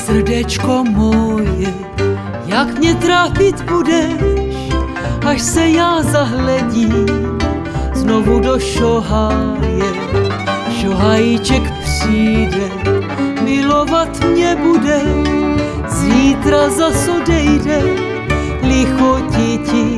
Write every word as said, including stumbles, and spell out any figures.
Srdéčko moje, jak mě trápit budeš, až se já zahledím znovu do šoháje. Šohajíček přijde, milovat mě bude, zítra zas odejde, lichotí ti